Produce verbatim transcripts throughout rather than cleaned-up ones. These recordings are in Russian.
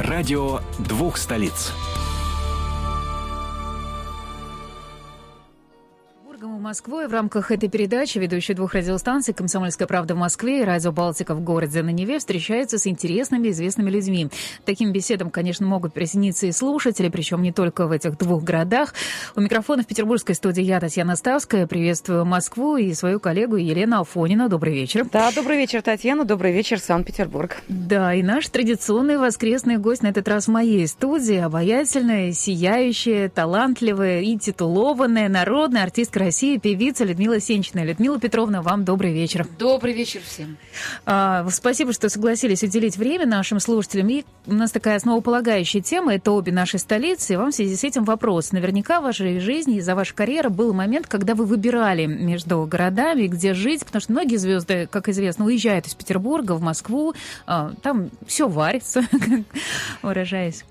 Радио двух столиц. Москвой. В рамках этой передачи ведущие двух радиостанций «Комсомольская правда» в Москве и «Радио Балтика» в городе на Неве встречаются с интересными, известными людьми. К таким беседам, конечно, могут присоединиться и слушатели, причем не только в этих двух городах. У микрофона в петербургской студии я, Татьяна Ставская. Приветствую Москву и свою коллегу Елену Афонину. Добрый вечер. Да, добрый вечер, Татьяна. Добрый вечер, Санкт-Петербург. Да, и наш традиционный воскресный гость на этот раз в моей студии. Обаятельная, сияющая, талантливая и титулованная народная артистка России, певица Людмила Сенчина. Людмила Петровна, вам добрый вечер. Добрый вечер всем. А, спасибо, что согласились уделить время нашим слушателям. И у нас такая основополагающая тема – это обе наши столицы. И вам в связи с этим вопрос. Наверняка в вашей жизни и за вашу карьеру был момент, когда вы выбирали между городами, где жить, потому что многие звезды, как известно, уезжают из Петербурга в Москву, а, там все варится, выражаясь.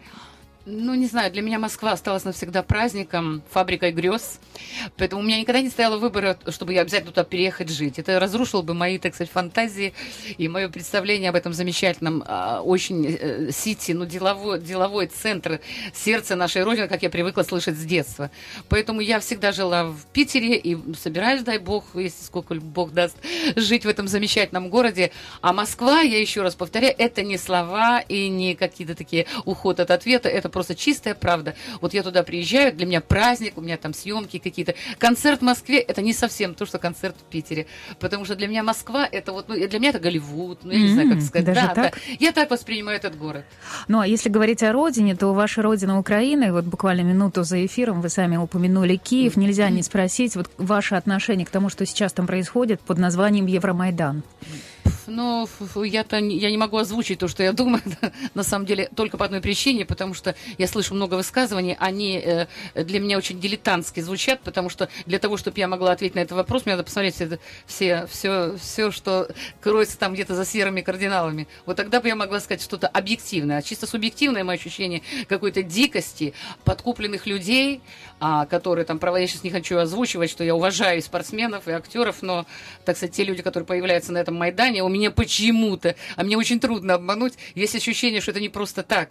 Ну, не знаю, для меня Москва осталась навсегда праздником, фабрикой грез. Поэтому у меня никогда не стояло выбора, чтобы я обязательно туда переехать жить. Это разрушило бы мои, так сказать, фантазии и мое представление об этом замечательном, очень э, сити, ну, деловой, деловой центр, сердце нашей Родины, как я привыкла слышать с детства. Поэтому я всегда жила в Питере и собираюсь, дай бог, если сколько Бог даст, жить в этом замечательном городе. А Москва, я еще раз повторяю, это не слова и не какие-то такие уход от ответа, это просто чистая правда. Вот я туда приезжаю, для меня праздник, у меня там съемки какие-то. Концерт в Москве – это не совсем то, что концерт в Питере. Потому что для меня Москва – это вот, ну, для меня это Голливуд, ну, я не mm-hmm. знаю, как сказать. Даже да, так? Да. Я так воспринимаю этот город. Ну, а если говорить о родине, то ваша родина Украина, и вот буквально минуту за эфиром вы сами упомянули Киев, нельзя не спросить вот ваше отношение к тому, что сейчас там происходит под названием Евромайдан. Ну, я-то я не могу озвучить то, что я думаю, на самом деле, только по одной причине, потому что я слышу много высказываний, они э, для меня очень дилетантски звучат, потому что для того, чтобы я могла ответить на этот вопрос, мне надо посмотреть все, все, все, все, что кроется там где-то за серыми кардиналами. Вот тогда бы я могла сказать что-то объективное. А чисто субъективное мое ощущение какой-то дикости, подкупленных людей, а, которые там, я сейчас не хочу озвучивать, что я уважаю и спортсменов, и актеров, но, так сказать, те люди, которые появляются на этом Майдане, у меня почему-то, а мне очень трудно обмануть, есть ощущение, что это не просто так.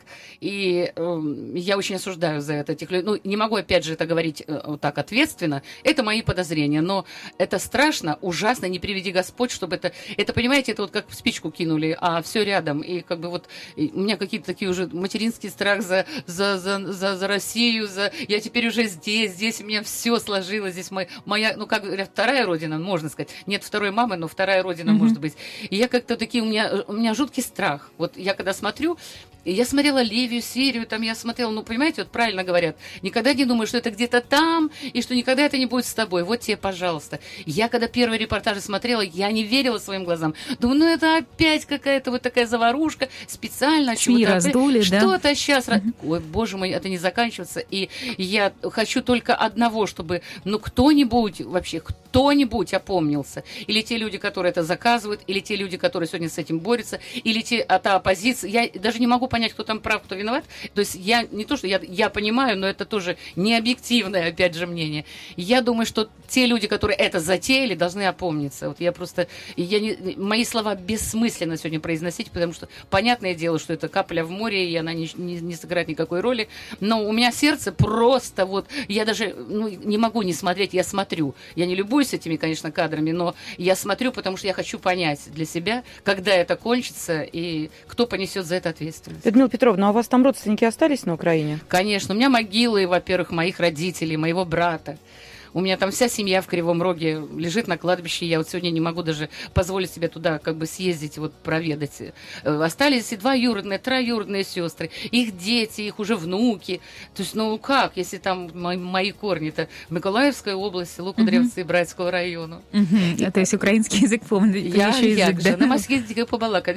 И э, я очень осуждаю за это этих людей. Ну, не могу, опять же, это говорить э, вот так ответственно. Это мои подозрения. Но это страшно, ужасно, не приведи Господь, чтобы это... Это, понимаете, это вот как в спичку кинули, а все рядом. И как бы вот и у меня какие-то такие уже материнский страх за, за, за, за, за Россию, за... Я теперь уже здесь, здесь у меня все сложилось, здесь моя, моя, ну, как говорят, вторая родина, можно сказать. Нет второй мамы, но вторая родина, mm-hmm. может быть. И я как-то такие, у меня, у меня жуткий страх. Вот я когда смотрю, я смотрела Ливию, Сирию, там я смотрела, ну, понимаете, вот правильно говорят, никогда не думаю, что это где-то там, и что никогда это не будет с тобой. Вот тебе, пожалуйста. Я когда первые репортажи смотрела, я не верила своим глазам. Думаю, ну, это опять какая-то вот такая заварушка, специально. СМИ раздули, да? Что-то сейчас... Mm-hmm. Ой, боже мой, это не заканчивается. И я хочу только одного, чтобы, ну, кто-нибудь вообще, кто-нибудь опомнился. Или те люди, которые это заказывают, или те люди, которые сегодня с этим борются, или те, а та оппозиция. Я даже не могу понять, кто там прав, кто виноват. То есть я не то, что я, я понимаю, но это тоже не объективное, опять же, мнение. Я думаю, что те люди, которые это затеяли, должны опомниться. Вот я просто... Я не, мои слова бессмысленно сегодня произносить, потому что понятное дело, что это капля в море, и она не, не, не сыграет никакой роли. Но у меня сердце просто вот... Я даже ну, не могу не смотреть, я смотрю. Я не любуюсь этими, конечно, кадрами, но я смотрю, потому что я хочу понять для себя, когда это кончится и кто понесет за это ответственность. Людмила Петровна, а у вас там родственники остались на Украине? Конечно. У меня могилы, во-первых, моих родителей, моего брата. У меня там вся семья в Кривом Роге лежит на кладбище. Я вот сегодня не могу даже позволить себе туда как бы съездить, вот проведать. Остались и два юродные, троюродные сестры, их дети, их уже внуки. То есть, ну как, если там мои, мои корни-то в Миколаевской области, село Кудрявцы, uh-huh. Братского района. Uh-huh. То есть украинский язык помню. Я як же, на Москве побалакать.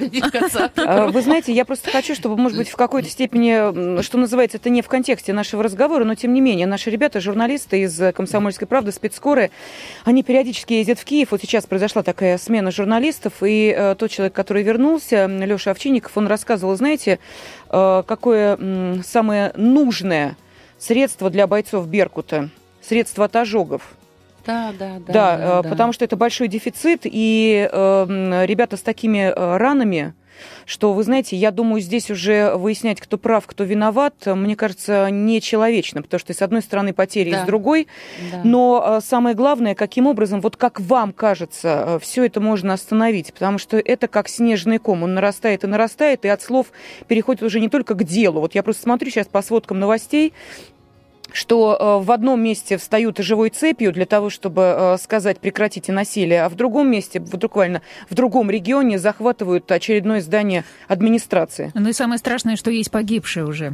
Вы знаете, я просто хочу, чтобы, может быть, в какой-то степени, что называется, это не в контексте нашего разговора, но тем не менее, наши ребята, журналисты из «Комсомольской правды», спецскоры, они периодически ездят в Киев. Вот сейчас произошла такая смена журналистов, и э, тот человек, который вернулся, Леша Овчинников, он рассказывал, знаете, э, какое м, самое нужное средство для бойцов Беркута, средство от ожогов. Да, да, да. Да, да, да. потому что это большой дефицит, и э, ребята с такими э, ранами, что, вы знаете, я думаю, здесь уже выяснять, кто прав, кто виноват, мне кажется, нечеловечно, потому что с одной стороны потери, Да. и с другой. Да. Но самое главное, каким образом, вот как вам кажется, все это можно остановить, потому что это как снежный ком, он нарастает и нарастает, и от слов переходит уже не только к делу. Вот я просто смотрю сейчас по сводкам новостей, что в одном месте встают живой цепью для того, чтобы сказать «прекратите насилие», а в другом месте, буквально в другом регионе, захватывают очередное здание администрации. Ну и самое страшное, что есть погибшие уже.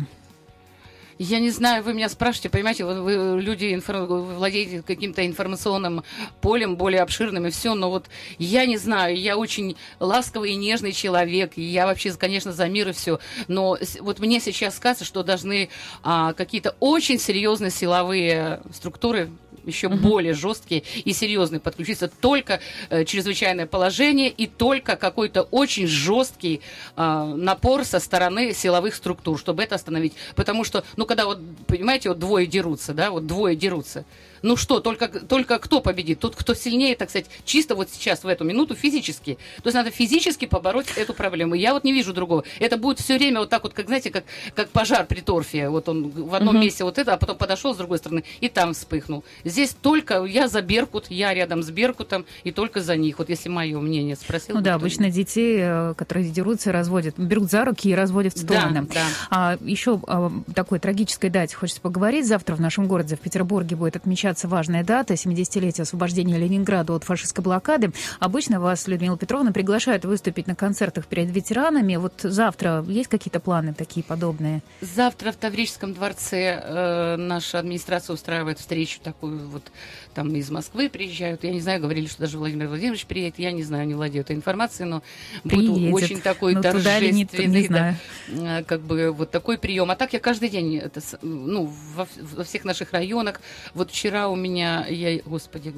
Я не знаю, вы меня спрашиваете, понимаете, вы, вы люди инфор... вы владеете каким-то информационным полем более обширным и все, но вот я не знаю, я очень ласковый и нежный человек, и я вообще, конечно, за мир и все, но вот мне сейчас кажется, что должны а, какие-то очень серьезные силовые структуры, еще uh-huh. более жесткие и серьезные, подключиться только э, чрезвычайное положение и только какой-то очень жесткий э, напор со стороны силовых структур, чтобы это остановить. Потому что, ну, когда вот, понимаете, вот двое дерутся, да, вот двое дерутся, ну что, только, только кто победит? Тот, кто сильнее, так сказать, чисто вот сейчас, в эту минуту, физически. То есть надо физически побороть эту проблему. Я вот не вижу другого. Это будет все время вот так вот, как, знаете, как, как пожар при торфе. Вот он в одном uh-huh. месте вот это, а потом подошел с другой стороны и там вспыхнул. Здесь только я за Беркут, я рядом с Беркутом, и только за них. Вот если мое мнение спросил. Ну да, обычно детей, которые дерутся, разводят, берут за руки и разводят в стороны. Да, да. А, еще о такой трагической дате хочется поговорить. Завтра в нашем городе, в Петербурге, будет отмечаться важная дата, семидесятилетие освобождения Ленинграда от фашистской блокады. Обычно вас, Людмила Петровна, приглашают выступить на концертах перед ветеранами. Вот завтра есть какие-то планы такие подобные? Завтра в Таврическом дворце э, наша администрация устраивает встречу такую вот, там из Москвы приезжают. Я не знаю, говорили, что даже Владимир Владимирович приедет. Я не знаю, не владею этой информацией, но приедет. Будет очень такой ну, торжественный, туда ли не, не знаю. Да, как бы вот такой прием. А так я каждый день, это, ну, во, во всех наших районах. Вот вчера у меня, я, господи,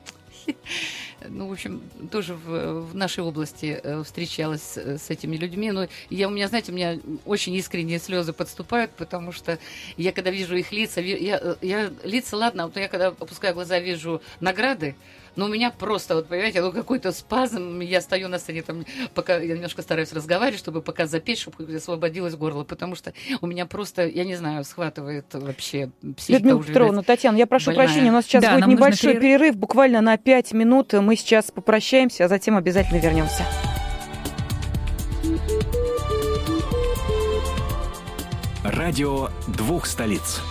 ну, в общем, тоже в, в нашей области встречалась с этими людьми. Но я, у меня, знаете, у меня очень искренние слезы подступают, потому что я, когда вижу их лица, я, я лица, ладно, вот я, когда опускаю глаза, вижу награды, но у меня просто, вот понимаете, ну какой-то спазм, я стою на сцене, там, пока я немножко стараюсь разговаривать, чтобы пока запеть, чтобы освободилось горло, потому что у меня просто, я не знаю, схватывает вообще психика. Людмила уже Петровна, Татьяна, я прошу больная. прощения, у нас сейчас да, будет небольшой перерыв. перерыв, буквально на пять минут. Мы сейчас попрощаемся, а затем обязательно вернемся. Радио двух столиц.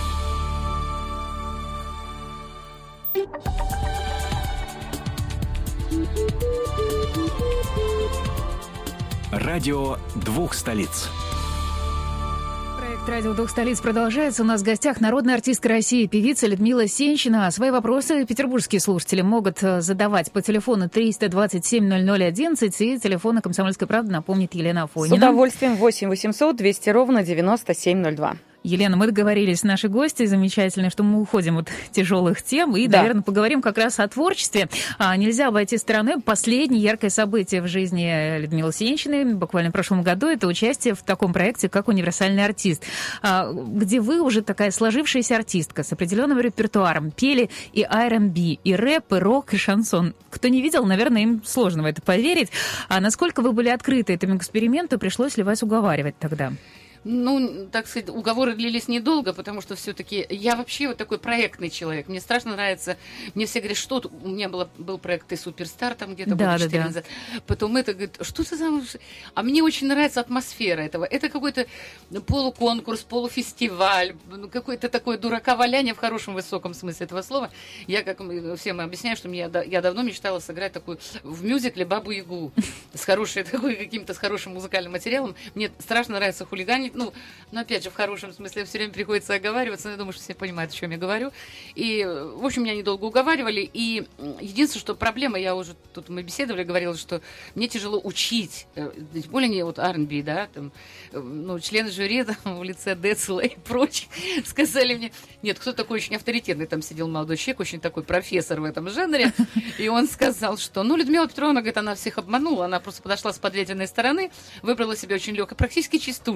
Радио двух столиц. Проект «Радио двух столиц» продолжается. У нас в гостях народная артистка России, певица Людмила Сенчина. Свои вопросы петербургские слушатели могут задавать по телефону триста двадцать семь ноль ноль одиннадцать и телефона «Комсомольской правды», напомнит Елена Афонина. С удовольствием. восемь восемьсот двести ровно девяносто семь ноль два. Елена, мы договорились с нашей гостьей замечательной, что мы уходим от тяжелых тем и, да. наверное, поговорим как раз о творчестве. А, нельзя обойти стороной последнее яркое событие в жизни Людмилы Сенчиной. Буквально в прошлом году это участие в таком проекте, как «Универсальный артист», а, где вы уже такая сложившаяся артистка с определенным репертуаром. Пели и ар энд би, и рэп, и рок, и шансон. Кто не видел, наверное, им сложно в это поверить. А насколько вы были открыты этому эксперименту, пришлось ли вас уговаривать тогда? Ну, так сказать, уговоры длились недолго, потому что все-таки я вообще вот такой проектный человек. Мне страшно нравится. Мне все говорят, что у меня было, был проект «Ты суперстар» там где-то да, года четыре да, назад. Потом это, говорит, что ты за... А мне очень нравится атмосфера этого. Это какой-то полуконкурс, полуфестиваль, какое-то такое дураковаляние в хорошем высоком смысле этого слова. Я, как всем объясняю, что мне, я давно мечтала сыграть такую в мюзикле «Бабу-Ягу» с хорошей, такой, каким-то с хорошим музыкальным материалом. Мне страшно нравится хулиганить. Ну, но опять же, в хорошем смысле все время приходится оговариваться, но я думаю, что все понимают, о чем я говорю. И, в общем, меня недолго уговаривали. И единственное, что проблема, я уже тут мы беседовали, говорила, что мне тяжело учить, тем более не вот ар энд би, да, там, ну, члены жюри там, в лице Децла и прочих сказали мне, нет, кто такой очень авторитетный, там сидел молодой человек, очень такой профессор в этом жанре, и он сказал, что, ну, Людмила Петровна, говорит, она всех обманула, она просто подошла с подветренной стороны, выбрала себе очень легкой, практически чистушки.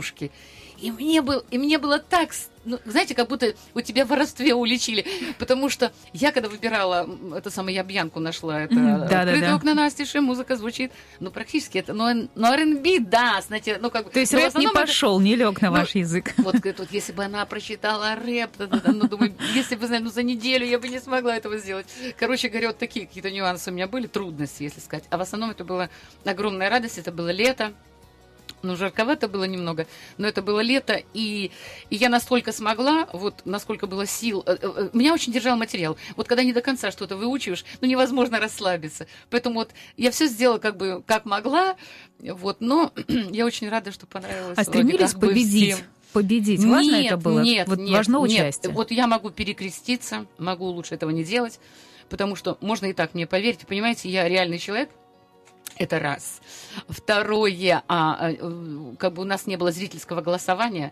И мне, был, и мне было так, ну, знаете, как будто у тебя в воровстве уличили. Потому что я, когда выбирала, это самое, я Бьянку нашла, это Mm, да, «Открытый да, да. окна настежь», музыка звучит, ну, практически это, ну, ну ар энд би, да, знаете, ну, как бы... То есть но в рэп не основном это- пошел, не лег на Ну, ваш язык. Вот, говорит, вот если бы она прочитала рэп, да, да, да, ну, думаю, если бы, ну, за неделю я бы не смогла этого сделать. Короче говоря, вот такие какие-то нюансы у меня были, трудности, если сказать. А в основном это была огромная радость, это было лето. Ну, жарковато было немного, но это было лето, и, и я настолько смогла, вот насколько было сил. э, э, Меня очень держал материал. Вот когда не до конца что-то выучиваешь, ну, невозможно расслабиться. Поэтому вот я все сделала как бы как могла, вот, но я очень рада, что понравилось. А вроде стремились как бы победить? всем. Важно? Важно Нет, это было? Нет, Вот нет, важно нет. участие? Вот я могу перекреститься, могу лучше этого не делать, потому что можно и так мне поверить. Понимаете, я реальный человек. Это раз. Второе, а, а, как бы у нас не было зрительского голосования.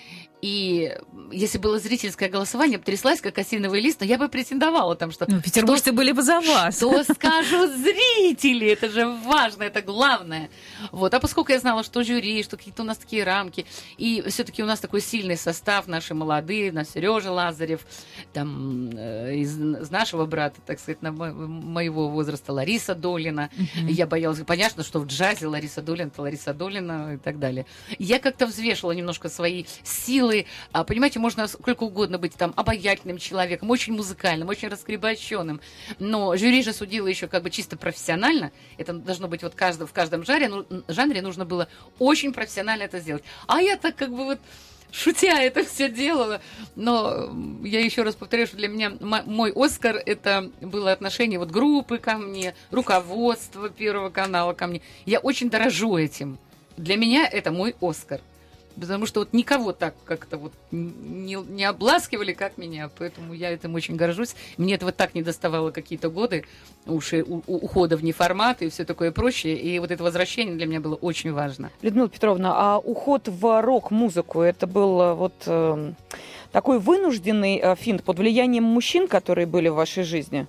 И если было зрительское голосование, я бы тряслась, как осиновый лист, но я бы претендовала там, что... Ну, петербуржцы что, были бы за вас. Что скажут зрители? Это же важно, это главное. Вот. А поскольку я знала, что жюри, что какие-то у нас такие рамки, и все-таки у нас такой сильный состав, наши молодые, у нас Сережа Лазарев, там, э, из, из нашего брата, так сказать, на мо- моего возраста Лариса Долина. Мгм. Я боялась, понятно, что в джазе Лариса Долина, это Лариса Долина и так далее. Я как-то взвешивала немножко свои силы. А, понимаете, можно сколько угодно быть там обаятельным человеком, очень музыкальным, очень раскрепощенным. Но жюри же судило еще как бы чисто профессионально. Это должно быть вот каждый, в каждом жанре, ну, жанре нужно было очень профессионально это сделать. А я так как бы вот шутя это все делала. Но я еще раз повторяю, что для меня м- мой Оскар это было отношение вот группы ко мне, руководство Первого канала ко мне. Я очень дорожу этим. Для меня это мой Оскар. Потому что вот никого так как-то вот не, не обласкивали, как меня. Поэтому я этим очень горжусь. Мне этого так не доставало какие-то годы уж и у- у- ухода в неформат и все такое прочее. И вот это возвращение для меня было очень важно. Людмила Петровна, а уход в рок-музыку, это был э, вот э, такой вынужденный э, финт под влиянием мужчин, которые были в вашей жизни?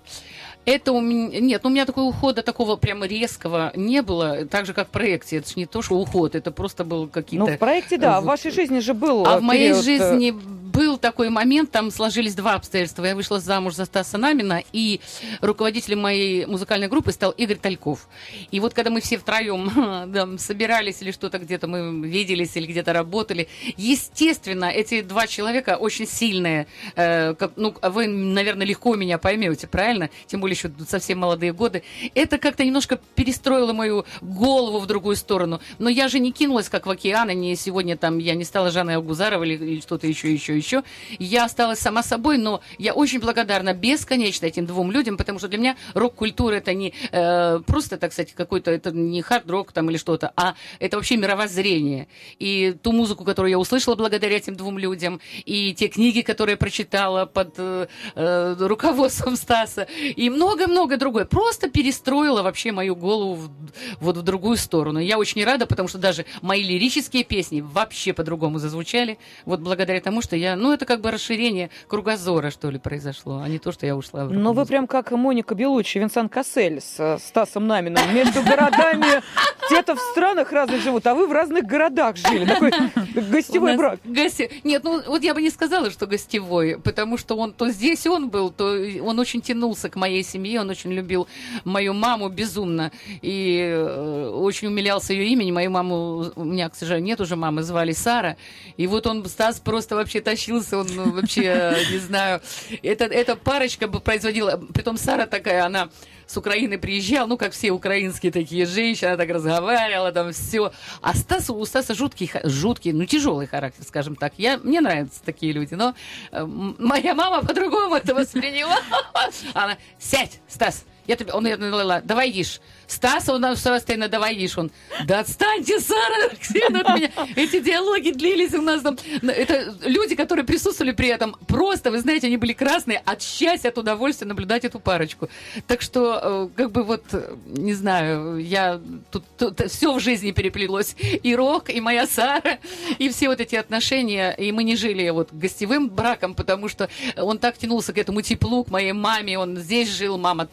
Это у меня... Нет, у меня такого ухода такого прямо резкого не было. Так же, как в проекте. Это же не то, что уход. Это просто был какие-то... Ну, в проекте, да. э, В вашей жизни же был А э, в моей период, э, жизни был такой момент, там сложились два обстоятельства. Я вышла замуж за Стаса Намина, и руководителем моей музыкальной группы стал Игорь Тальков. И вот когда мы все втроем там, собирались или что-то где-то мы виделись или где-то работали, естественно, эти два человека очень сильные. Э, как, ну, вы, наверное, легко меня поймете, правильно? Тем более еще совсем молодые годы. Это как-то немножко перестроило мою голову в другую сторону. Но я же не кинулась, как в океан, и не сегодня там я не стала Жанной Агузаровой или, или что-то еще, еще, еще. Я осталась сама собой, но я очень благодарна бесконечно этим двум людям, потому что для меня рок-культура это не э, просто, так сказать, какой-то, это не хард-рок там или что-то, а это вообще мировоззрение. И ту музыку, которую я услышала благодаря этим двум людям, и те книги, которые я прочитала под э, э, руководством Стаса, и много-много другое. Просто перестроила вообще мою голову в, вот в другую сторону. Я очень рада, потому что даже мои лирические песни вообще по-другому зазвучали. Вот благодаря тому, что я... Ну, это как бы расширение кругозора, что ли, произошло, а не то, что я ушла в Но вы прям как Моника Белуччи, Винсан Кассель с э, Стасом Наминым. Между городами где-то в странах разных живут, а вы в разных городах жили. Такой гостевой брак. Гости... Нет, ну вот я бы не сказала, что гостевой, потому что он то здесь он был, то он очень тянулся к моей семье, он очень любил мою маму безумно и э, очень умилялся ее имени. Мою маму, у меня, к сожалению, нет уже мамы, звали Сара. И вот он, Стас, просто вообще тащился, он ну, вообще, не знаю, это, эта парочка бы производила, притом Сара такая, она с Украины приезжала, ну, как все украинские такие женщины, она так разговаривала, там все. А Стас, у Стаса жуткий, жуткий, ну, тяжелый характер, скажем так. Я, мне нравятся такие люди, но э, моя мама по-другому это восприняла. Она, сядь, Стас, я тебе, он, я, давай ешь. Стас, он нам все постоянно, давай ешь. Он, да отстаньте, Сара, от меня. Эти диалоги длились у нас там. Это люди, которые присутствовали при этом, просто, вы знаете, они были красные от счастья, от удовольствия наблюдать эту парочку. Так что, как бы вот, не знаю, я тут, тут все в жизни переплелось. И рок, и моя Сара, и все вот эти отношения. И мы не жили вот гостевым браком, потому что он так тянулся к этому теплу, к моей маме. Он здесь жил, мама, мы с мамой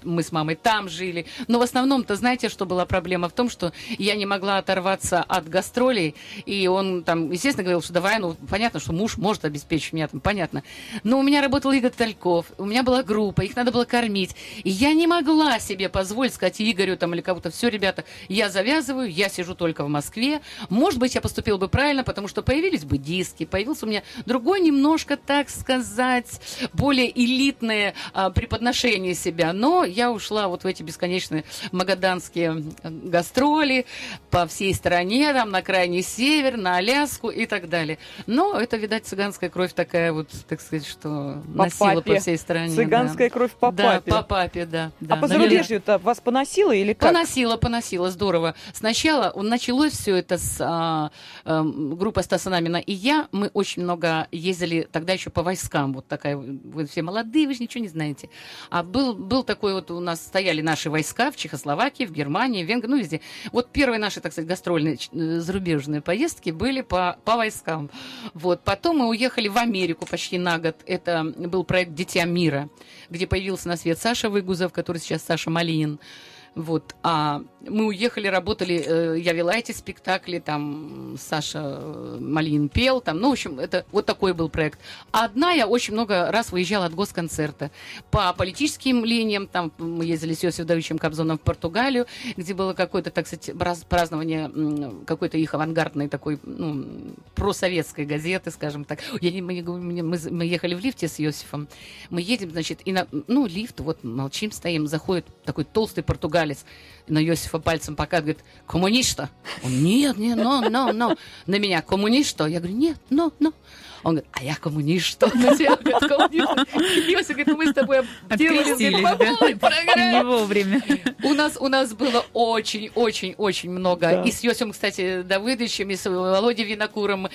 мамой, там жили. Но в основном-то, знаете, что была проблема в том, что я не могла оторваться от гастролей, и он там, естественно, говорил, что давай, ну, понятно, что муж может обеспечить меня, там, понятно. Но у меня работал Игорь Тальков, у меня была группа, их надо было кормить, и я не могла себе позволить сказать Игорю там или кому-то, все, ребята, я завязываю, я сижу только в Москве. Может быть, я поступила бы правильно, потому что появились бы диски, появился у меня другой немножко, так сказать, более элитное а, преподношение себя. Но я ушла вот в эти бесконечные магаданские гастроли по всей стране, там, на крайний север, на Аляску и так далее. Но это, видать, цыганская кровь такая вот, так сказать, что по носила папе. По всей стране. Цыганская да. кровь по да, папе. по папе, да. да. А по зарубежью-то вас поносило или как? Поносило, поносило, здорово. Сначала началось все это с а, а, группой Стаса Намина и я. Мы очень много ездили тогда еще по войскам. Вот такая, вы все молодые, вы же ничего не знаете. А был, был такой вот, у нас стояли наши войска в Чехословакии, в Германии, в Венгрии, ну везде. Вот первые наши, так сказать, гастрольные зарубежные поездки были по, по войскам. Вот. Потом мы уехали в Америку почти на год. Это был проект «Дитя мира», где появился на свет Саша Выгузов, который сейчас Саша Малинин. Вот, а мы уехали, работали, э, я вела эти спектакли, там Саша Малин пел, там, ну, в общем, это вот такой был проект. А одна я очень много раз выезжала от госконцерта по политическим линиям, там мы ездили с Иосифом Давидовичем Кобзоном в Португалию, где было какое-то, так сказать, празднование какой-то их авангардной такой, ну, просоветской газеты, скажем так. Я не, мы, мы, мы ехали в лифте с Иосифом, мы едем, значит, и на, ну, лифт, вот, молчим, стоим, заходит такой толстый португалец, на Иосифа пальцем показывает, говорит, коммуниста? Он, нет, нет, но, но, но. На меня, коммуниста? Я говорю, нет, но, но. Он говорит, а я коммунист. Иосиф говорит, мы с тобой открестились, да? Не вовремя. У нас, у нас было очень-очень-очень много. Да. И с Иосифом, кстати, Давыдовичем, и с Володей Винокуром,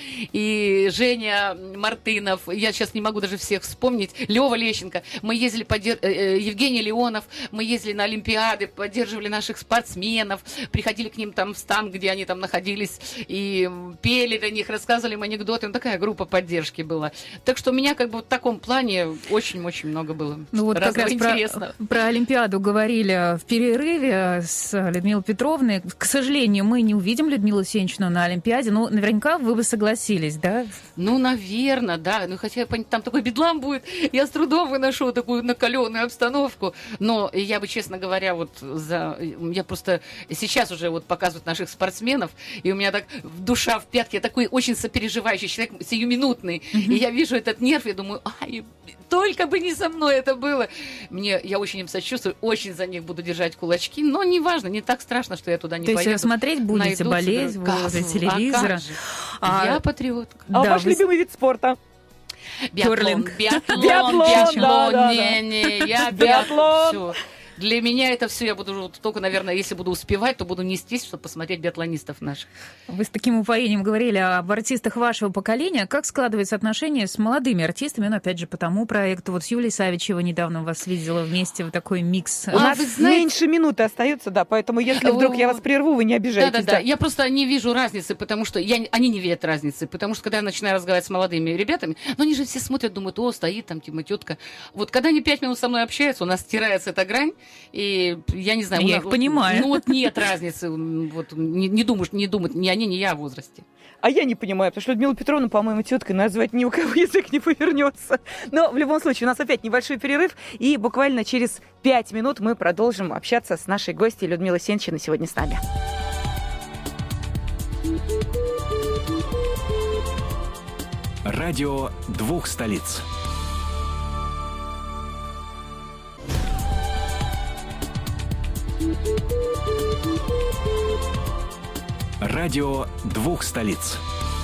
и Женя Мартынов. Я сейчас не могу даже всех вспомнить. Лёва Лещенко. Мы ездили, поддерж... Евгений Леонов. Мы ездили на Олимпиады, поддерживали наших спортсменов. Приходили к ним там в стан, где они там находились, и пели для них, рассказывали им анекдоты. Ну, такая группа поддержки была. Так что у меня как бы в таком плане очень-очень много было. Ну вот как раз про, про Олимпиаду говорили в перерыве с Людмилой Петровной. К сожалению, мы не увидим Людмилу Сенчину на Олимпиаде, но наверняка вы бы согласились, да? Ну, наверное, да. Ну, хотя там такой бедлам будет. Я с трудом выношу такую накаленную обстановку. Но я бы, честно говоря, вот за... Я просто сейчас уже вот показывают наших спортсменов, и у меня так душа в пятке. Я такой очень сопереживающий человек, сиюминутный. И я вижу этот нерв, и думаю, ай, только бы не со мной это было. Мне, я очень им сочувствую, очень за них буду держать кулачки, но неважно, не так страшно, что я туда не То поеду. То есть смотреть будете, болеть возле телевизора? А, я патриотка. А да, ваш вы... любимый вид спорта? Биатлон, биатлон, биатлон, биатлон, да, да, не, не, я биатлон. Все. Для меня это все, я буду только, наверное, если буду успевать, то буду нестись, чтобы посмотреть биатлонистов наших. Вы с таким упоением говорили об артистах вашего поколения. Как складываются отношения с молодыми артистами? Ну, опять же, по тому проекту. Вот с Юлией Савичевой недавно вас видела вместе, вот такой микс. У а, нас знаете... меньше минуты остается, да, поэтому если вдруг я вас прерву, вы не обижайтесь. Да-да-да, я просто не вижу разницы, потому что я, они не видят разницы, потому что когда я начинаю разговаривать с молодыми ребятами, ну, они же все смотрят, думают, о, стоит там типа тетка. Вот когда они пять минут со мной общаются, у нас стирается эта грань, и я не знаю... Я нас, их понимаю. Ну вот нет разницы, вот, не, не думаешь, не думают ни они, ни я о возрасте. А я не понимаю, потому что Людмилу Петровну, по-моему, теткой назвать ни у кого язык не повернется. Но в любом случае у нас опять небольшой перерыв, и буквально через пять минут мы продолжим общаться с нашей гостьей Людмилой Сенчиной сегодня с нами. Радио двух столиц. Радио двух столиц.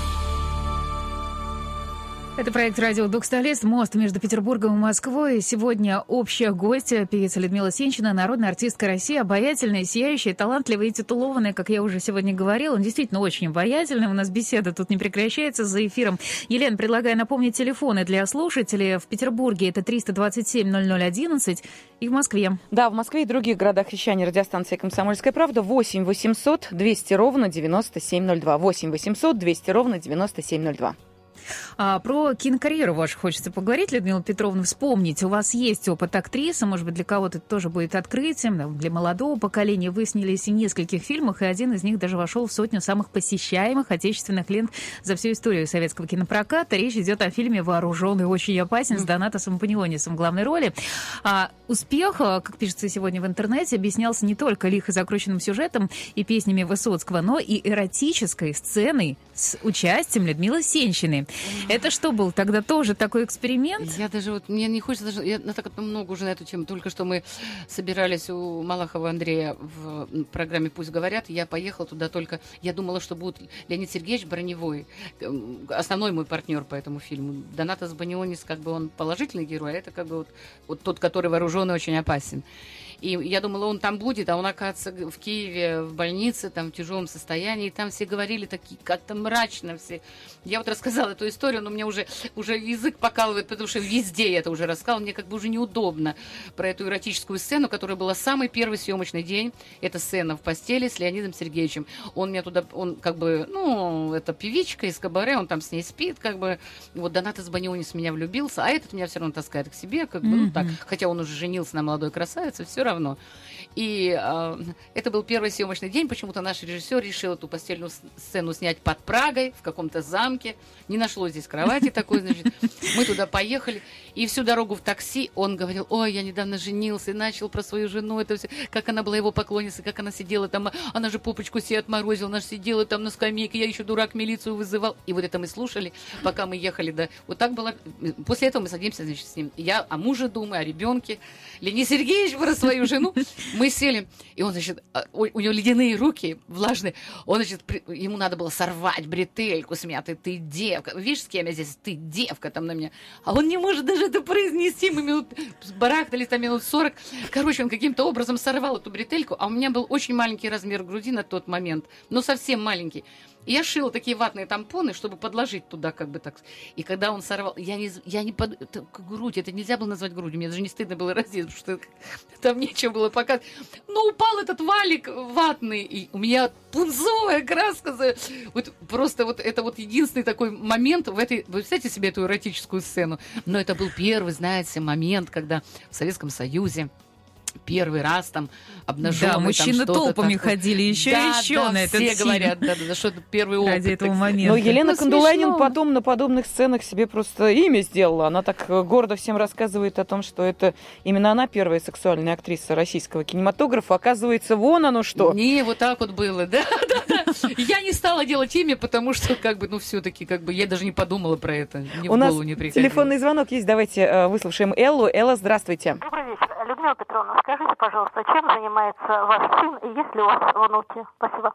Это проект «Радио двух столиц», мост между Петербургом и Москвой. Сегодня общая гостья, певица Людмила Сенчина, народная артистка России, обаятельная, сияющая, талантливая и титулованная, как я уже сегодня говорила. Он действительно очень обаятельный. У нас беседа тут не прекращается за эфиром. Елена, предлагаю напомнить телефоны для слушателей. В Петербурге это триста двадцать семь ноль ноль одиннадцать и в Москве. Да, в Москве и других городах вещания радиостанции «Комсомольская правда» восемь восемьсот двести ровно девяносто семь ноль два. восемь восемьсот двести ровно девяносто семь ноль два. А, про кинокарьеру вашу хочется поговорить, Людмила Петровна, вспомнить. У вас есть опыт актрисы, может быть, для кого-то это тоже будет открытием, для молодого поколения. Вы снялись в нескольких фильмах, и один из них даже вошел в сотню самых посещаемых отечественных лент за всю историю советского кинопроката. Речь идет о фильме «Вооружен и очень опасен» с Донатасом Банионисом в главной роли. А успех, как пишется сегодня в интернете, объяснялся не только лихо закрученным сюжетом и песнями Высоцкого, но и эротической сценой с участием Людмилы Сенщиной. Это что был тогда тоже такой эксперимент? Я даже вот, мне не хочется даже, я на так много уже на эту тему, только что мы собирались у Малахова Андрея в программе «Пусть говорят», я поехала туда только, я думала, что будет Леонид Сергеевич Броневой, основной мой партнер по этому фильму. Донатас Банионис, как бы он положительный герой, а это как бы вот, вот тот, который вооружен и очень опасен. И я думала, он там будет, а он, оказывается, в Киеве, в больнице, там, в тяжелом состоянии, и там все говорили такие, как-то мрачно все. Я вот рассказала эту историю, но мне уже, уже язык покалывает, потому что везде я это уже рассказала, мне как бы уже неудобно про эту эротическую сцену, которая была самый первый съемочный день. Это сцена в постели с Леонидом Сергеевичем. Он меня туда, он как бы, ну, это певичка из кабаре, он там с ней спит, как бы, вот Донатас Банионис в меня влюбился, а этот меня все равно таскает к себе, как бы, mm-hmm. ну, так, хотя он уже женился на молодой красавице, все равно. И э, это был первый съемочный день. Почему-то наш режиссер решил эту постельную сцену снять под Прагой, в каком-то замке. Не нашлось здесь кровати такой, значит. Мы туда поехали. И всю дорогу в такси он говорил: ой, я недавно женился, и начал про свою жену, это все, как она была его поклонницей, как она сидела там, она же попочку себе отморозила, она же сидела там на скамейке, я еще дурак милицию вызывал. И вот это мы слушали, пока мы ехали, да. Вот так было. После этого мы садимся, значит, с ним. Я о муже думаю, о ребенке. Леонид Сергеевич про свою жену. Мы сели, и он, значит, у, у него ледяные руки, влажные. Он, значит, при, ему надо было сорвать бретельку смятой. Ты девка. Видишь, с кем я здесь? Ты девка там на меня. А он не может даже это произнести. Мы минут барахтались там минут сорок. Короче, он каким-то образом сорвал эту бретельку, а у меня был очень маленький размер груди на тот момент. Ну, совсем маленький. И я шила такие ватные тампоны, чтобы подложить туда, как бы так. И когда он сорвал, я не, я не под... Это, грудь, это нельзя было назвать грудью, мне даже не стыдно было раздеть, потому что там нечего было показать. Но упал этот валик ватный, и у меня пунцовая краска. Вот просто вот это вот единственный такой момент в этой... Вы представляете себе эту эротическую сцену? Но это был первый, знаете, момент, когда в Советском Союзе первый раз там обнаженный. Да, мужчины там толпами такое. ходили еще да, и еще да, на этот все фильм. говорят, да, да, что это первый опыт. Ради этого так момента. Но Елена Ну, Кандуланин смешно. потом на подобных сценах себе просто имя сделала. Она так гордо всем рассказывает о том, что это именно она первая сексуальная актриса российского кинематографа. Оказывается, вон оно что. Не, вот так вот было, да, да, да. Я не стала делать имя, потому что, как бы, ну, все-таки, как бы, я даже не подумала про это. Ни в У нас голову не приходило. телефонный звонок есть. Давайте э, выслушаем Эллу. Элла, здравствуйте. Добрый вечер. Людмила Петровна, скажите, пожалуйста, чем занимается ваш сын и есть ли у вас внуки? Спасибо.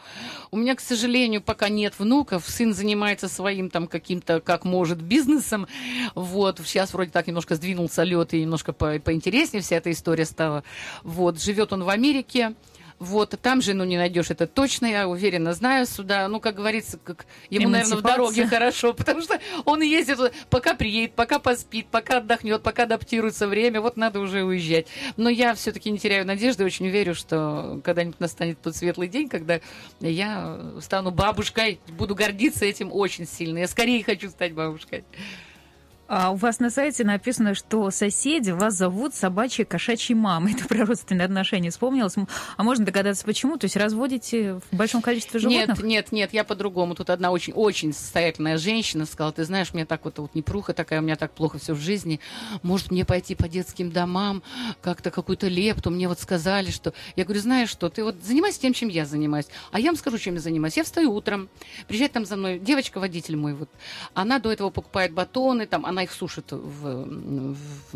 У меня, к сожалению, пока нет внуков. Сын занимается своим там каким-то, как может, бизнесом. Вот. Сейчас вроде так немножко сдвинулся лед и немножко по- поинтереснее вся эта история стала. Вот. Живет он в Америке. Вот, там жену не найдешь, это точно, я уверенно знаю сюда. Ну, как говорится, как ему, наверное, в дороге хорошо, потому что он ездит, пока приедет, пока поспит, пока отдохнет, пока адаптируется время, вот надо уже уезжать. Но я все-таки не теряю надежды, очень верю, что когда-нибудь настанет тот светлый день, когда я стану бабушкой, буду гордиться этим очень сильно. Я скорее хочу стать бабушкой. А у вас на сайте написано, что соседи вас зовут собачьей кошачьей мамой. Это про родственные отношения вспомнилось. А можно догадаться, почему? То есть разводите в большом количестве животных? Нет, нет, нет, я по-другому. Тут одна очень-очень состоятельная женщина сказала: ты знаешь, мне так вот, вот непруха такая, у меня так плохо все в жизни. Может, мне пойти по детским домам, как-то какую-то лепту? Мне вот сказали, что... Я говорю, знаешь что, ты вот занимайся тем, чем я занимаюсь. А я вам скажу, чем я занимаюсь. Я встаю утром, приезжает там за мной девочка-водитель мой, вот. Она до этого покупает батоны, там, она их сушит в, в,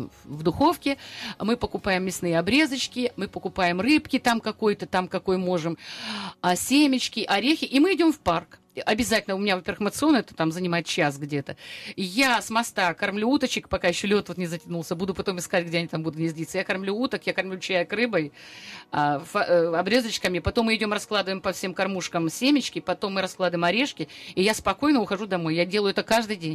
в духовке. Мы покупаем мясные обрезочки, мы покупаем рыбки там какой-то, там какой можем, а, семечки, орехи, и мы идем в парк. Обязательно, у меня, во-первых, мацион, это там занимает час где-то. Я с моста кормлю уточек, пока еще лед вот не затянулся. Буду потом искать, где они там будут гнездиться. Я кормлю уток, я кормлю чаек рыбой, а, фа, э, обрезочками. Потом мы идем, раскладываем по всем кормушкам семечки, потом мы раскладываем орешки. И я спокойно ухожу домой. Я делаю это каждый день.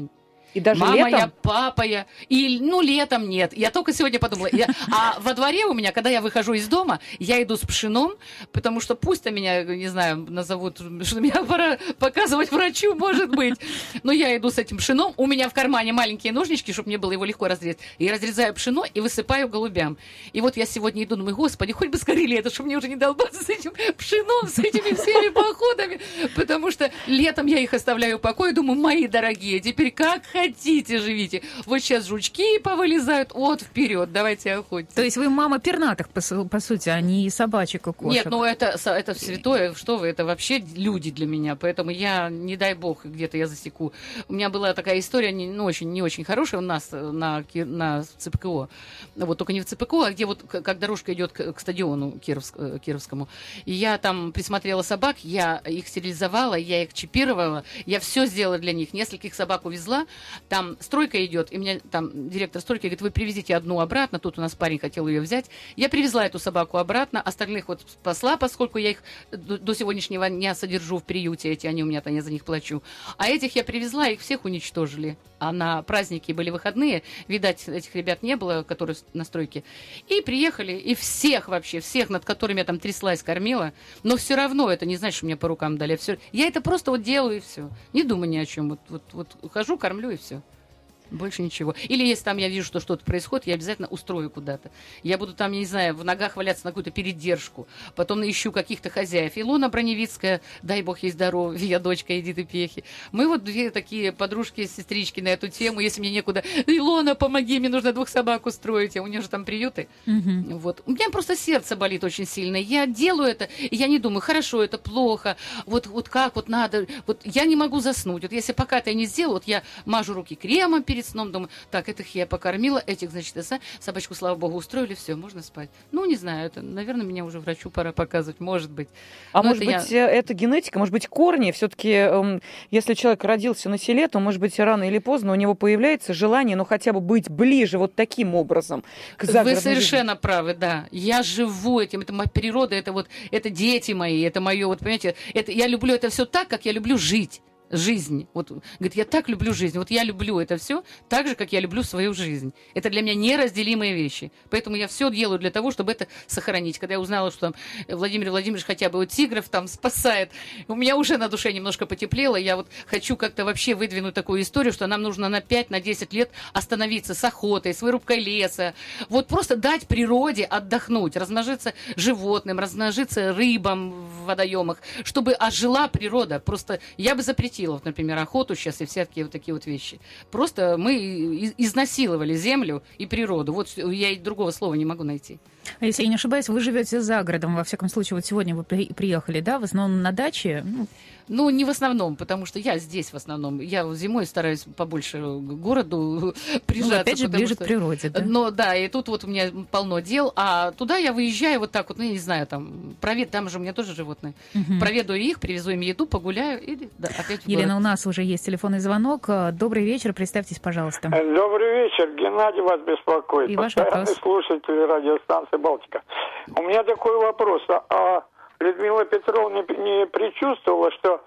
И даже Мама летом? я, папа я. И, ну, летом нет. Я только сегодня подумала. Я, а во дворе у меня, когда я выхожу из дома, я иду с пшеном, потому что пусть меня, не знаю, назовут, что меня пора показывать врачу, может быть. Но я иду с этим пшеном. У меня в кармане маленькие ножнички, чтобы мне было его легко разрезать. И разрезаю пшено и высыпаю голубям. И вот я сегодня иду, думаю, господи, хоть бы скорее лето, чтобы мне уже не долбаться с этим пшеном, с этими всеми походами. Потому что летом я их оставляю в покое, думаю, мои дорогие, теперь как хотите живите. Вот сейчас жучки повылезают, вот вперед, давайте охотиться. То есть вы мама пернатых, по, су- по сути, а не собачек и кошек? Нет, ну это, с- это святое, что вы, это вообще люди для меня, поэтому я, не дай бог, где-то я засеку. У меня была такая история, не, ну, очень, не очень хорошая у нас на, Ки- на ЦПКО, вот только не в ЦПКО, а где вот к- как дорожка идет к, к стадиону Кировск- Кировскому. И я там присмотрела собак, я их стерилизовала, я их чипировала, я все сделала для них, нескольких собак увезла, там стройка идет, и меня там директор стройки говорит, вы привезите одну обратно, тут у нас парень хотел ее взять, я привезла эту собаку обратно, остальных вот спасла, поскольку я их до, до сегодняшнего дня содержу в приюте, эти они у меня, там я за них плачу, а этих я привезла, их всех уничтожили, а на праздники были выходные, видать, этих ребят не было, которые на стройке, и приехали, и всех вообще, всех, над которыми я там тряслась, кормила, но все равно это не значит, что мне по рукам дали, все, я это просто вот делаю и все, не думаю ни о чем, вот, вот, вот хожу, кормлю и все. Больше ничего. Или если там я вижу, что что-то происходит, я обязательно устрою куда-то. Я буду там, я не знаю, в ногах валяться на какую-то передержку. Потом ищу каких-то хозяев. Илона Броневицкая, дай бог ей здоровья, дочка Эдиты Пехи. Мы вот две такие подружки-сестрички на эту тему. Если мне некуда, Илона, помоги, мне нужно двух собак устроить. А у нее же там приюты. Мгм. Вот. У меня просто сердце болит очень сильно. Я делаю это, и я не думаю, хорошо, это плохо. Вот, вот как вот надо. Вот я не могу заснуть. Вот если пока это я не сделаю, вот я мажу руки кремом перед сном, думаю, так, этих я покормила, этих, значит, это, собачку, слава богу, устроили, все, можно спать. Ну, не знаю, это, наверное, меня уже врачу пора показывать, может быть. А Но может это быть, я- э, это генетика, может быть, корни? Все-таки, эм, если человек родился на селе, то, может быть, рано или поздно у него появляется желание, ну, хотя бы быть ближе вот таким образом к загородной Вы жизни. совершенно правы, да. Я живу этим, это моя природа, это вот, это дети мои, это мое, вот, понимаете, это, я люблю это все так, как я люблю жить. Жизнь. Вот, говорит, я так люблю жизнь. Вот я люблю это все так же, как я люблю свою жизнь. Это для меня неразделимые вещи. Поэтому я все делаю для того, чтобы это сохранить. Когда я узнала, что там Владимир Владимирович хотя бы вот тигров там спасает, у меня уже на душе немножко потеплело. Я вот хочу как-то вообще выдвинуть такую историю, что нам нужно на пять-десять лет остановиться с охотой, с вырубкой леса. Вот просто дать природе отдохнуть, размножиться животным, размножиться рыбам в водоемах, чтобы ожила природа. Просто я бы запретила, вот, например, охоту сейчас и всякие вот такие вот вещи. Просто мы и- изнасиловали землю и природу. Вот я и другого слова не могу найти. А если я не ошибаюсь, вы живете за городом, во всяком случае, вот сегодня вы при- приехали, да, в основном на даче? Ну, Ну, не в основном, потому что я здесь в основном. Я зимой стараюсь побольше к городу прижаться. ну, опять же, потому ближе что- к природе, да? Но да, и тут вот у меня полно дел, а туда я выезжаю вот так вот, ну, я не знаю, там, провед, там же у меня тоже животные. Мгм. Проведу их, привезу им еду, погуляю и да, опять в Елена, город. у нас уже есть телефонный звонок. Добрый вечер, представьтесь, пожалуйста. Добрый вечер, Геннадий вас беспокоит. И ваш Постоянный вопрос. слушатель радиостанции «Балтика». У меня такой вопрос. А Людмила Петровна не, не предчувствовала, что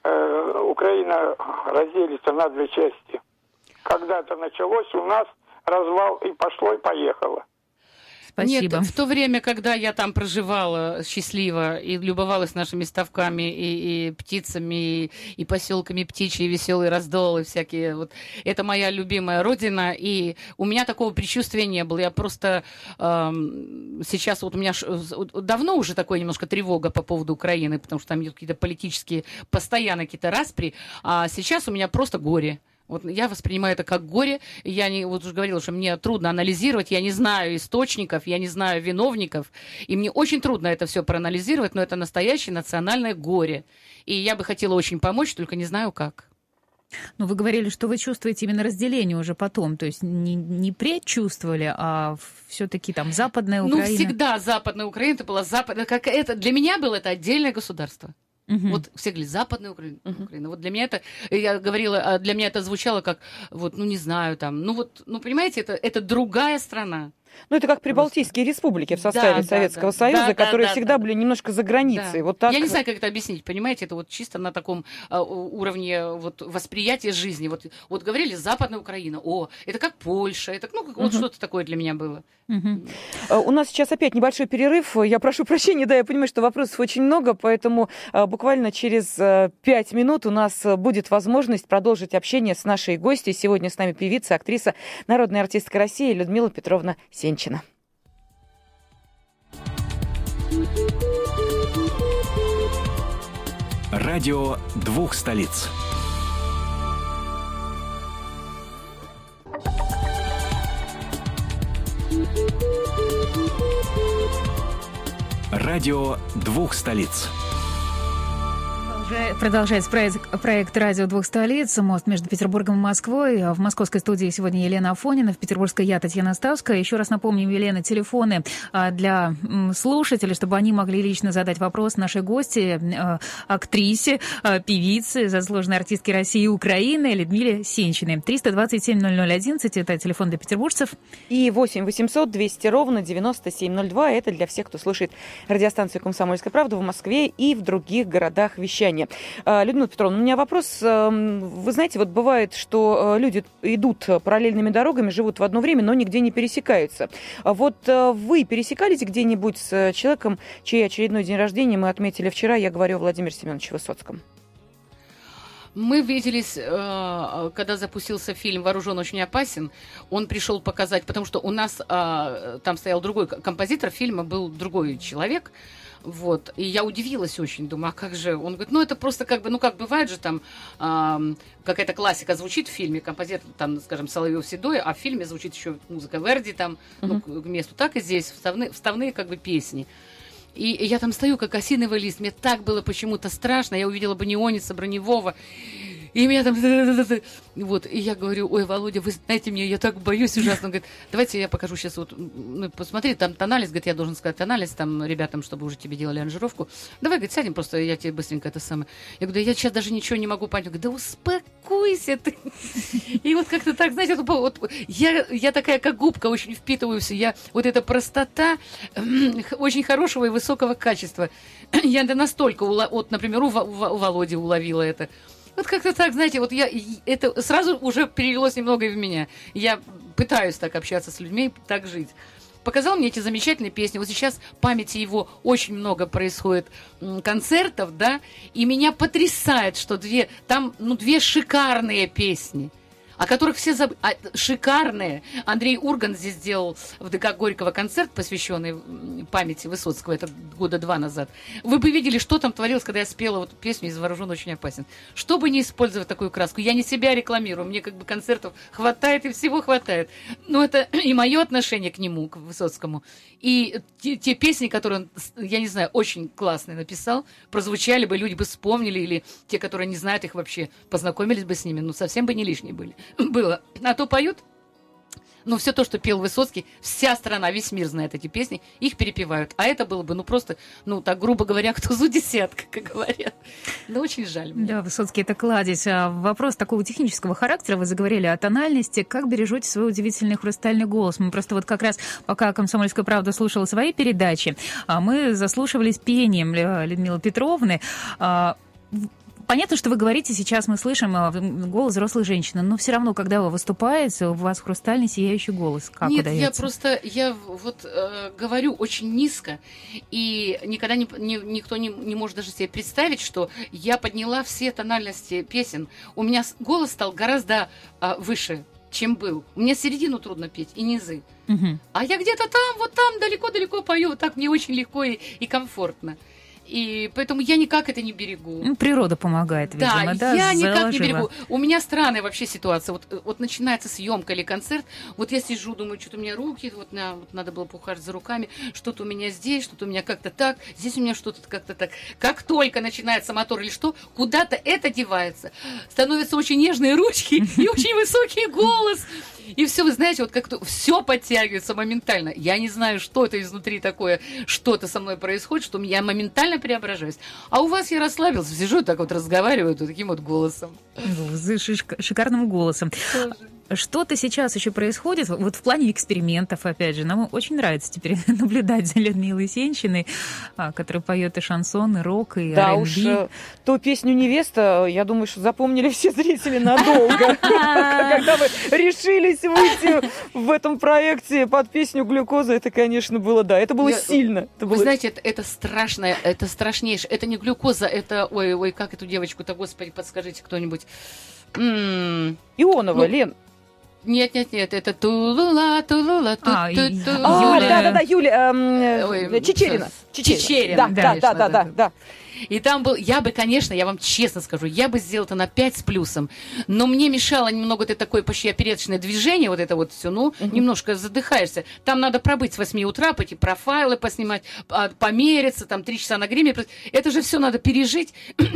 э, Украина разделится на две части? Когда-то началось у нас развал, и пошло, и поехало. Спасибо. Нет, в то время, когда я там проживала счастливо и любовалась нашими ставками и, и птицами, и, и поселками птичьи, веселые раздолы всякие, вот, это моя любимая родина, и у меня такого предчувствия не было. Я просто эм, сейчас вот у меня ш, давно уже такое немножко тревога по поводу Украины, потому что там идут какие-то политические, постоянно какие-то распри, а сейчас у меня просто горе. Вот я воспринимаю это как горе. Я не, вот уже говорила, что мне трудно анализировать. Я не знаю источников, я не знаю виновников. И мне очень трудно это все проанализировать, но это настоящее национальное горе. И я бы хотела очень помочь, только не знаю как. Ну, вы говорили, что вы чувствуете именно разделение уже потом, то есть не, не предчувствовали, а все-таки там Западная Украина. Ну, всегда Западная Украина, это была Западная... Как это, для меня было это отдельное государство. Мгм. Вот все говорили, Западная Украина, Мгм. Украина. Вот для меня это, я говорила, а для меня это звучало как, вот, ну, не знаю, там, ну, вот, ну, понимаете, это, это другая страна. Ну, это как прибалтийские республики в составе Да, да, Советского да. Союза, Да, да, которые да, всегда да. были немножко за границей. Да. Вот так... Я не знаю, как это объяснить, понимаете, это вот чисто на таком а, уровне вот, восприятия жизни. Вот, вот говорили Западная Украина, о, это как Польша, это ну, как, вот Мгм. что-то такое для меня было. Мгм. А, У нас сейчас опять небольшой перерыв. Я прошу прощения, да, я понимаю, что вопросов очень много, поэтому а, буквально через а, пять минут у нас а, будет возможность продолжить общение с нашей гостьей. Сегодня с нами певица, актриса, народная артистка России Людмила Петровна Сенчина. Радио двух столиц. Радио двух столиц. Продолжается проект, проект «Радио двух столиц», мост между Петербургом и Москвой. В московской студии сегодня Елена Афонина, в петербургской я, Татьяна Ставская. Еще раз напомним, Елена, телефоны для слушателей, чтобы они могли лично задать вопрос нашей гости, актрисе, певице, заслуженной артистке России и Украины Людмиле Сенчиной. триста двадцать семь ноль ноль одиннадцать – это телефон для петербуржцев. И восемь восемьсот двести ровно девяносто семь ноль два. Это для всех, кто слушает радиостанцию «Комсомольская правда» в Москве и в других городах вещания. Людмила Петровна, у меня вопрос. Вы знаете, вот бывает, что люди идут параллельными дорогами, живут в одно время, но нигде не пересекаются. Вот вы пересекались где-нибудь с человеком, чей очередной день рождения мы отметили вчера? Я говорю о Владимире Семеновиче Высоцком. Мы виделись, когда запустился фильм «Вооружен, очень опасен». Он пришел показать, потому что у нас там стоял другой композитор фильма, был другой человек. Вот, и я удивилась очень, думаю, а как же? Он говорит, ну это просто как бы, ну как бывает же там, э, какая-то классика звучит в фильме, композитор там, скажем, Соловьев-Седой, а в фильме звучит еще музыка Верди там, uh-huh. ну, к, к месту. Так и здесь, вставные, вставные как бы песни. И, и я там стою, как осиновый лист, мне так было почему-то страшно, я увидела Банионица, Броневого, и меня там... Вот, и я говорю, ой, Володя, вы знаете меня, я так боюсь ужасно. Он говорит, давайте я покажу сейчас, вот, ну, посмотри, там тональность, говорит, я должен сказать тональность там ребятам, чтобы уже тебе делали аранжировку. Давай, говорит, сядем просто, я тебе быстренько это самое. Я говорю, да я сейчас даже ничего не могу понять. Он говорит, да успокойся ты. И вот как-то так, знаете, вот, вот, я, я такая, как губка, очень впитываю все. Я, вот эта простота очень хорошего и высокого качества. Я настолько, вот, например, у, у Володи уловила это. Вот как-то так, знаете, вот я, это сразу уже перелилось немного и в меня. Я пытаюсь так общаться с людьми, так жить. Показал мне эти замечательные песни. Вот сейчас в памяти его очень много происходит концертов, да, и меня потрясает, что две, там, ну, две шикарные песни, о которых все забыли. А, шикарные. Андрей Ургант здесь сделал в ДК Горького концерт, посвященный памяти Высоцкого, это года два назад. Вы бы видели, что там творилось, когда я спела вот песню из «Вооружен, очень опасен». Чтобы не использовать такую краску. Я не себя рекламирую, мне как бы концертов хватает и всего хватает. Но это и мое отношение к нему, к Высоцкому. И те, те песни, которые он, я не знаю, очень классные написал, прозвучали бы, люди бы вспомнили, или те, которые не знают их вообще, познакомились бы с ними, ну совсем бы не лишние были. Было. А то поют, ну, все то, что пел Высоцкий, вся страна, весь мир знает эти песни, их перепевают. А это было бы, ну, просто, ну, так, грубо говоря, кто зу десятка, как говорят. Ну, очень жаль мне. Да, Высоцкий — это кладезь. А вопрос такого технического характера. Вы заговорили о тональности. Как бережете свой удивительный хрустальный голос? Мы просто вот как раз, пока «Комсомольская правда» слушала свои передачи, мы заслушивались пением Людмилы Петровны. Понятно, что вы говорите, сейчас мы слышим голос взрослой женщины, но все равно, когда вы выступаете, у вас хрустальный сияющий голос. Как Нет, удается? я просто, я вот э, говорю очень низко, и никогда не, не, никто не, не может даже себе представить, что я подняла все тональности песен. У меня голос стал гораздо э, выше, чем был. Мне середину трудно петь, и низы. Угу. А я где-то там, вот там, далеко-далеко пою, так мне очень легко и, и комфортно. И поэтому я никак это не берегу. Ну, природа помогает, видимо, да? Да, я заложила. никак не берегу. У меня странная вообще ситуация. Вот, вот начинается съемка или концерт, вот я сижу, думаю, что-то у меня руки, вот, на, вот надо было поухаживать за руками, что-то у меня здесь, что-то у меня как-то так, здесь у меня что-то как-то так. Как только начинается мотор или что, куда-то это девается. Становятся очень нежные ручки и очень высокий голос. И все, вы знаете, вот как-то все подтягивается моментально. Я не знаю, что это изнутри такое, что-то со мной происходит, что я моментально преображаюсь. А у вас я расслабился, сижу и так вот разговариваю вот таким вот голосом. Шикарным голосом. Тоже. Что-то сейчас еще происходит, вот в плане экспериментов, опять же. Нам очень нравится теперь наблюдать за Людмилой Сенчиной, которая поет и шансон, и рок, и да ар энд би. Уж ту песню «Невеста», я думаю, что запомнили все зрители надолго. Когда вы решились выйти в этом проекте под песню «Глюкоза», это, конечно, было, да, это было сильно. Вы знаете, это страшное, это страшнейшее. Это не глюкоза, это, ой, ой, как эту девочку-то, господи, подскажите кто-нибудь. Ионова, Лен. Нет, нет, нет, это Тулула, Тулула, а, Юля. Да, да, да, Юля, эм, Чечерина. Чечерина, да, да, да, да, да. И там был, я бы, конечно, я вам честно скажу, я бы сделала это на пять с плюсом, но мне мешало немного это такое почти опереточное движение, вот это вот все, ну, uh-huh. немножко задыхаешься. Там надо пробыть с восьми утра, пойти профайлы поснимать, помериться, там три часа на гриме. Это же все надо пережить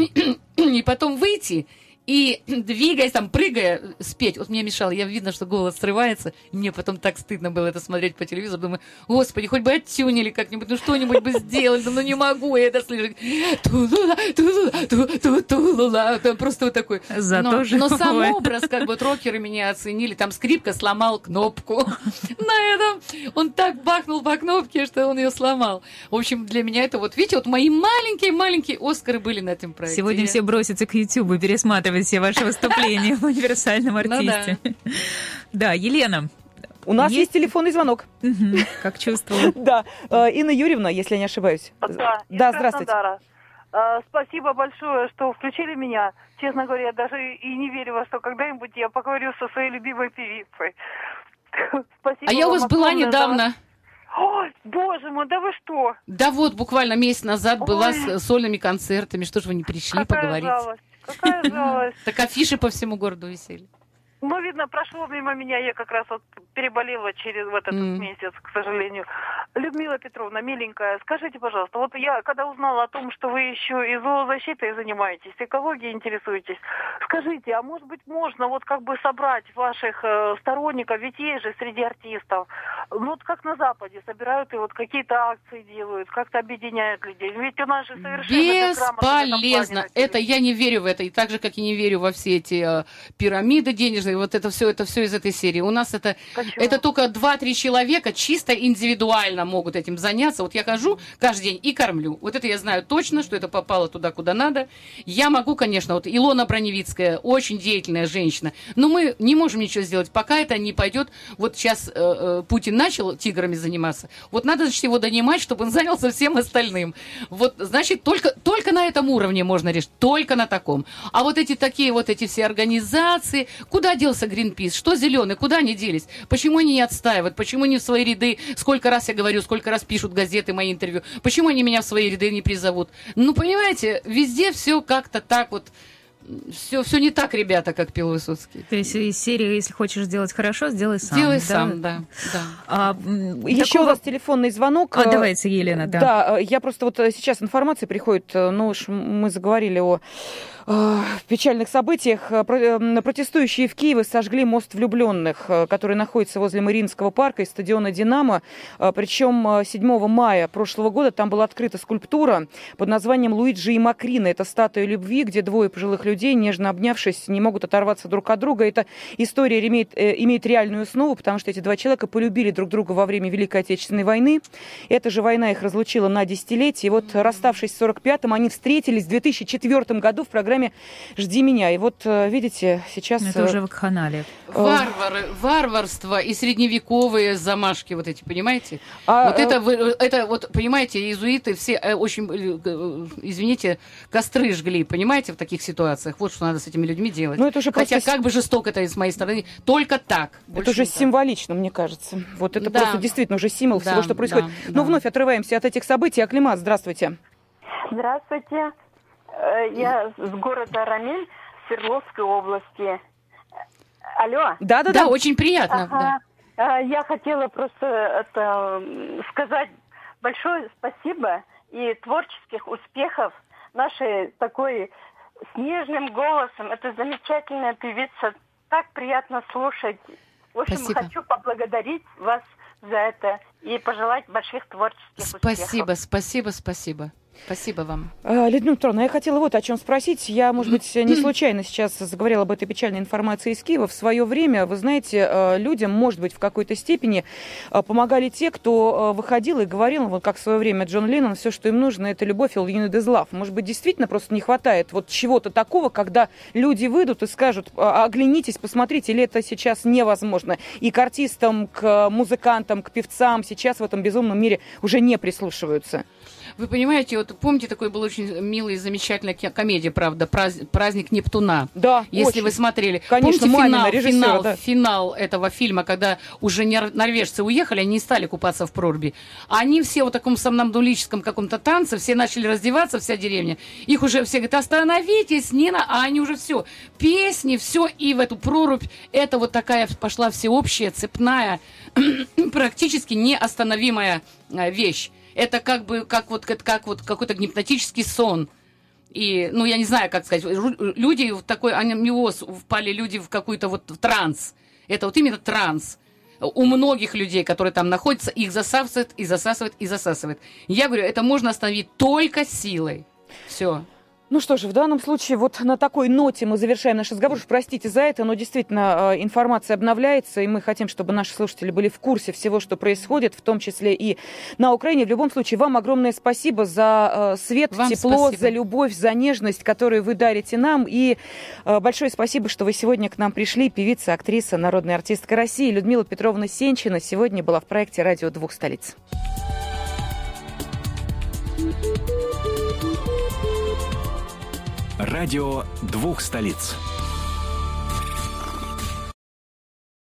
и потом выйти. И двигаясь, там, прыгая, спеть. Вот мне мешало. Я видно, что голос срывается. И мне потом так стыдно было это смотреть по телевизору. Думаю, господи, хоть бы оттюнили как-нибудь, ну что-нибудь бы сделали. Ну не могу я это слышать. Тулула, тулула, тулула. Там просто вот такой. Зато же но сам образ, как бы, вот рокеры меня оценили. Там скрипка сломал кнопку. На этом он так бахнул по кнопке, что он ее сломал. В общем, для меня это вот, видите, вот мои маленькие-маленькие Оскары были на этом проекте. Сегодня все бросятся к Ютубу и пересматривать все ваши выступления в универсальном артисте. Ну, да. да, Елена. У нас есть, есть телефонный звонок. Угу, как чувствую. Да. Инна Юрьевна, если я не ошибаюсь. Да, да здравствуйте. Спасибо большое, что включили меня. Честно говоря, я даже и не верю во что когда-нибудь я поговорю со своей любимой певицей. Спасибо. А я у вас была недавно. Ой, боже мой, да вы что? Да вот, буквально месяц назад Ой. была с сольными концертами. Что же вы не пришли Какая поговорить? Жалость. Какая жалость. Так афиши по всему городу висели. Ну, видно, прошло мимо меня, я как раз вот переболела через вот этот mm. месяц, к сожалению. Людмила Петровна, миленькая, скажите, пожалуйста, вот я когда узнала о том, что вы еще и зоозащитой занимаетесь, экологией интересуетесь, скажите, а может быть можно вот как бы собрать ваших э, сторонников, ведь есть же среди артистов, ну вот как на Западе собирают и вот какие-то акции делают, как-то объединяют людей, ведь у нас же совершенно бесполезно. Это я не верю в это, и так же, как и не верю во все эти э, пирамиды денежные. Вот это все, это все из этой серии. У нас это, это только два-три человека чисто индивидуально могут этим заняться. Вот я хожу каждый день и кормлю. Вот это я знаю точно, что это попало туда, куда надо. Я могу, конечно, вот Илона Броневицкая, очень деятельная женщина, но мы не можем ничего сделать, пока это не пойдет. Вот сейчас э, э, Путин начал тиграми заниматься. Вот надо, значит, его донимать, чтобы он занялся всем остальным. Вот, значит, только, только на этом уровне можно решить. Только на таком. А вот эти такие вот эти все организации, куда делся Гринпис? Что зеленый? Куда они делись? Почему они не отстаивают? Почему не в свои ряды? Сколько раз я говорю, сколько раз пишут газеты мои интервью? Почему они меня в свои ряды не призовут? Ну, понимаете, везде все как-то так вот. Все, все не так, ребята, как пел Высоцкий. То есть из серии, если хочешь сделать хорошо, сделай сам. Сделай да? сам, да. да. А, еще такого... у вас телефонный звонок. А, давайте, Елена, да. Да, я просто вот сейчас информация приходит, ну уж мы заговорили о печальных событиях. Протестующие в Киеве сожгли мост влюбленных, который находится возле Мариинского парка и стадиона «Динамо». Причем седьмого мая прошлого года там была открыта скульптура под названием «Луиджи и Макрина». Это статуя любви, где двое пожилых людей, нежно обнявшись, не могут оторваться друг от друга. Эта история имеет, имеет реальную основу, потому что эти два человека полюбили друг друга во время Великой Отечественной войны. Эта же война их разлучила на десятилетие. И вот, расставшись в сорок пятом, они встретились в две тысячи четвёртом году в программе «Жди меня». И вот, видите, сейчас... Это уже вакханалия. Варвары, варварство и средневековые замашки, вот эти, понимаете? А, вот это, это, вот, понимаете, иезуиты все очень, извините, костры жгли, понимаете, в таких ситуациях. Вот что надо с этими людьми делать. Ну, это уже Хотя просто... как бы жестоко это с моей стороны, только так. Это уже символично, мне кажется. Вот это да. просто действительно уже символ да, всего, что происходит. Да, Но да. вновь отрываемся от этих событий. Аклимат, здравствуйте. Здравствуйте. Я с города Рамиль, Свердловской области. Алло. Да, да, да, очень приятно. Ага. Да. Я хотела просто это, сказать большое спасибо и творческих успехов нашей такой с нежным голосом. Это замечательная певица. Так приятно слушать. В общем, спасибо. Хочу поблагодарить вас за это и пожелать больших творческих спасибо, успехов. Спасибо, спасибо, спасибо. Спасибо вам. Людмила Петровна, я хотела вот о чем спросить. Я, может быть, не случайно сейчас заговорила об этой печальной информации из Киева. В свое время, вы знаете, людям, может быть, в какой-то степени помогали те, кто выходил и говорил, вот как в свое время Джон Леннон, все, что им нужно, это любовь, all you need is love. Может быть, действительно просто не хватает вот чего-то такого, когда люди выйдут и скажут, оглянитесь, посмотрите, или это сейчас невозможно. И к артистам, к музыкантам, к певцам сейчас в этом безумном мире уже не прислушиваются. Вы понимаете, вот помните, такой был очень милый, замечательная комедия, правда, «Праздник Нептуна». Да, если очень. Вы смотрели. Конечно, помните Мамина, финал, режиссера, финал, да. финал этого фильма, когда уже норвежцы уехали, они не стали купаться в проруби. Они все в таком сомнамбулическом каком-то танце, все начали раздеваться, вся деревня. Их уже все говорят, остановитесь, Нина, а они уже все. Песни, все, и в эту прорубь. Это вот такая пошла всеобщая, цепная, практически неостановимая вещь. Это как бы как вот, как вот какой-то гипнотический сон. И, ну, я не знаю, как сказать, люди в такой анемиоз впали, люди в какой-то вот в транс. Это вот именно транс. У многих людей, которые там находятся, их засасывает, и засасывает, и засасывает. Я говорю, это можно остановить только силой. Все. Ну что же, в данном случае вот на такой ноте мы завершаем наш разговор. Простите за это, но действительно информация обновляется, и мы хотим, чтобы наши слушатели были в курсе всего, что происходит, в том числе и на Украине. В любом случае, вам огромное спасибо за свет, вам тепло, спасибо. За любовь, за нежность, которую вы дарите нам. И большое спасибо, что вы сегодня к нам пришли. Певица, актриса, народная артистка России Людмила Петровна Сенчина сегодня была в проекте «Радио двух столиц». Радио двух столиц.